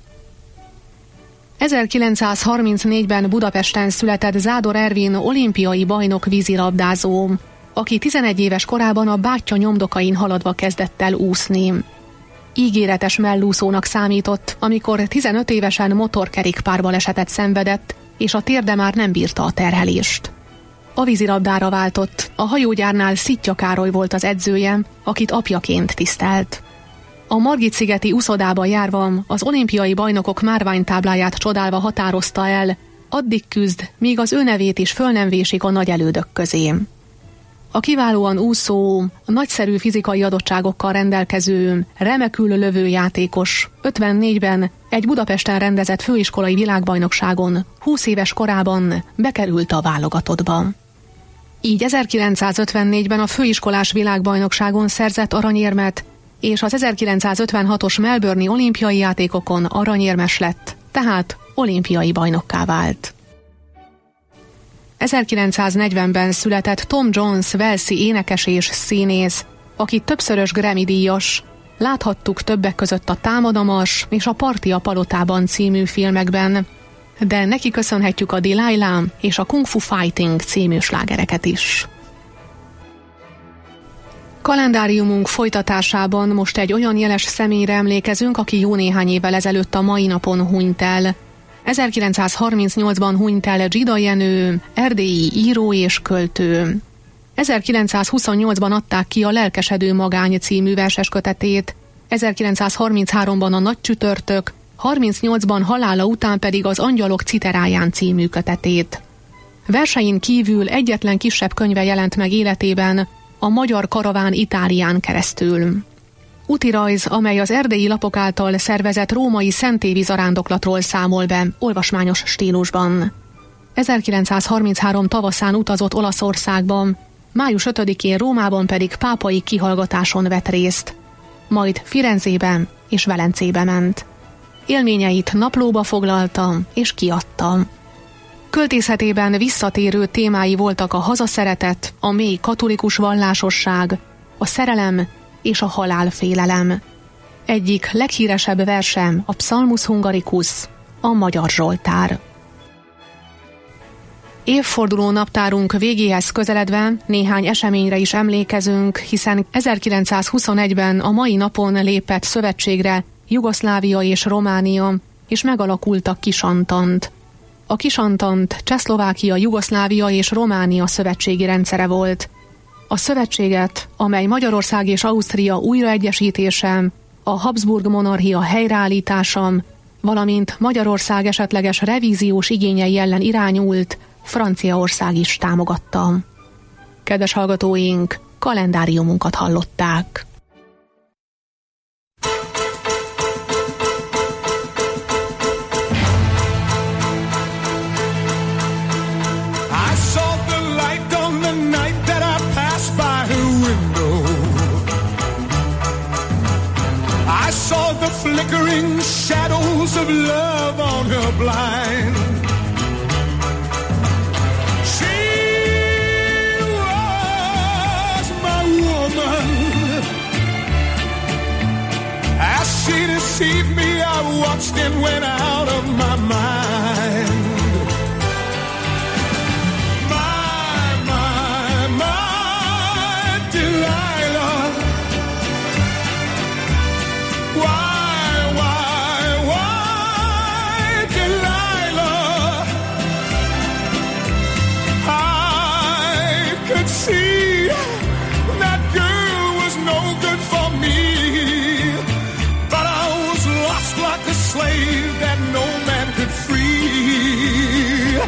ezerkilencszázharmincnégyben Budapesten született Zádor Ervin olimpiai bajnok vízilabdázó, aki tizenegy éves korában a bátyja nyomdokain haladva kezdett el úszni. Ígéretes mellúszónak számított, amikor tizenöt évesen motorkerékpárbalesetet szenvedett, és a térde már nem bírta a terhelést. A vízilabdára váltott, a hajógyárnál Szitja Károly volt az edzője, akit apjaként tisztelt. A Margit-szigeti uszodába járva az olimpiai bajnokok márványtábláját csodálva határozta el, addig küzd, míg az ő nevét is föl nem vésik a nagy elődök közé. A kiválóan úszó, nagyszerű fizikai adottságokkal rendelkező, remekül lövő játékos ötvennégyben egy Budapesten rendezett főiskolai világbajnokságon húsz éves korában bekerült a válogatottba. Így ezerkilencszázötvennégyben a főiskolás világbajnokságon szerzett aranyérmet, és az ezerkilencszázötvenhatos Melbourne-i olimpiai játékokon aranyérmes lett, tehát olimpiai bajnokká vált. ezerkilencszáznegyvenben született Tom Jones walesi énekes és színész, aki többszörös Grammy-díjas. Láthattuk többek között a Támadamars és a Parti a palotában című filmekben, de neki köszönhetjük a Delilah és a Kung Fu Fighting című slágereket is. Kalendáriumunk folytatásában most egy olyan jeles személyre emlékezünk, aki jó néhány évvel ezelőtt a mai napon hunyt el. ezerkilencszázharmincnyolcban hunyt el Zsida Jenő, erdélyi író és költő. ezerkilencszázhuszonnyolcban adták ki a Lelkesedő magány című verseskötetét, ezerkilencszázharmincháromban a Nagy csütörtök, harmincnyolcban halála után pedig az Angyalok citeráján című kötetét. Versein kívül egyetlen kisebb könyve jelent meg életében, a Magyar karaván Itálián keresztül. Útirajz, amely az erdélyi lapok által szervezett római szentévi zarándoklatról számol be, olvasmányos stílusban. ezerkilencszázharminchárom tavaszán utazott Olaszországban, május ötödikén Rómában pedig pápai kihallgatáson vett részt. Majd Firenzében és Velencébe ment. Élményeit naplóba foglalta és kiadta. Költészetében visszatérő témái voltak a hazaszeretet, a mély katolikus vallásosság, a szerelem és a halálfélelem. Egyik leghíresebb verse a Psalmus Hungaricus, a Magyar Zsoltár. Évforduló naptárunk végéhez közeledve néhány eseményre is emlékezünk, hiszen ezerkilencszázhuszonegyben a mai napon lépett szövetségre Jugoszlávia és Románia, és megalakult a Kisantant. A Kisantant Csehszlovákia, Jugoszlávia és Románia szövetségi rendszere volt. A szövetséget, amely Magyarország és Ausztria újraegyesítése, a Habsburg monarchia helyreállítása, valamint Magyarország esetleges revíziós igényei ellen irányult, Franciaország is támogatta. Kedves hallgatóink, kalendáriumunkat hallották. Flickering shadows of love on her blind. She was my woman. As she deceived me, I watched and went out of my mind. My, my, my Delilah. Why? See, that girl was no good for me, but I was lost like a slave that no man could free.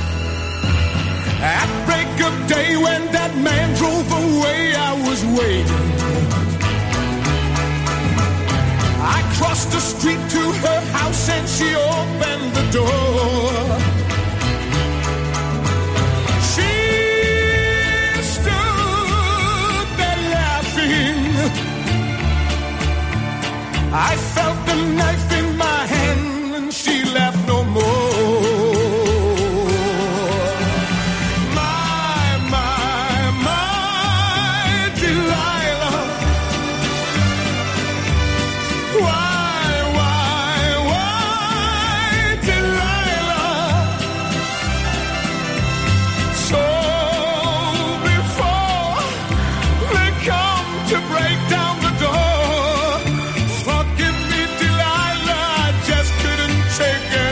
At break of day when that man drove away, I was waiting. I crossed the street to her house and she opened the door. I felt the knife in my hand and she left no more. My, my, my Delilah. Why, why, why Delilah? So before they come to break down the door, take it.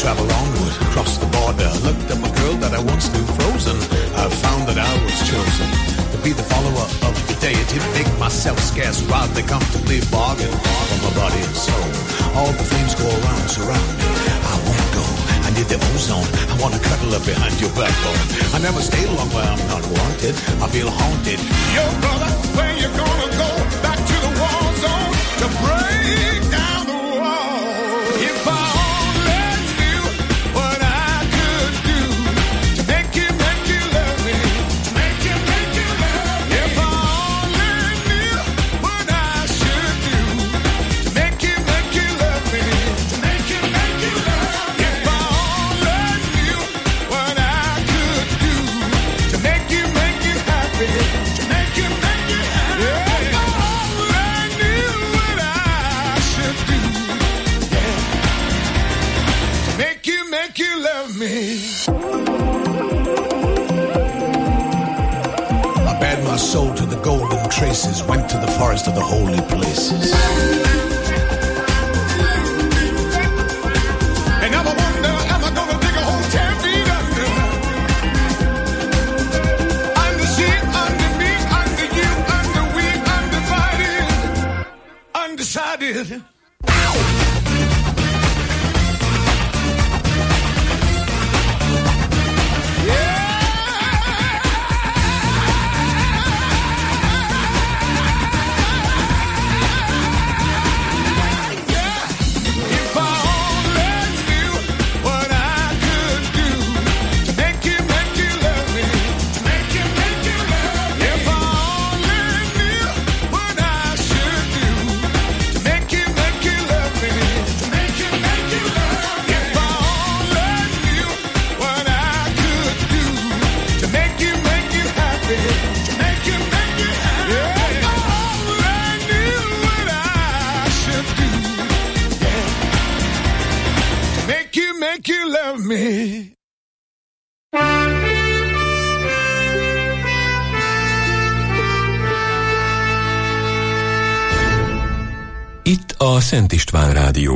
travel onward across the border. Looked at my girl that I once knew frozen. I found that I was chosen to be the follower of the deity. Make myself scarce rather than comfortably bargain for my body and soul. All the flames go around, surround me. I won't go. I need the ozone. I want to cuddle up behind your backbone. I never stay long where I'm not wanted. I feel haunted. Yo, brother, where you gonna go? Back to the war zone to break down the wall. If I only knew what I could do to make you, make you love me, to make you, make you love me. If I only knew what I should do to make you, make you love me, to make you, make you love me. If I only knew what I could do to make you, make you happy, to make you, make you happy. If I only knew what I should do, yeah, to make you, make you love me. I bared my soul to the golden traces, went to the forest of the holy places. And now I wonder, am I gonna dig a hole ten feet under? Under she, under me, under you, under we, undivided, undecided. If I only knew what I could do to make you, make you love me, to make you, make you love me. If I only knew what I should do to make you, make you love me, to make you, make you love me. If I only knew what I could do to make you, make you happy, to make you, make you happy. If I only knew what I should do, yeah, to make you, make you love me. Itt a Szent István Rádió.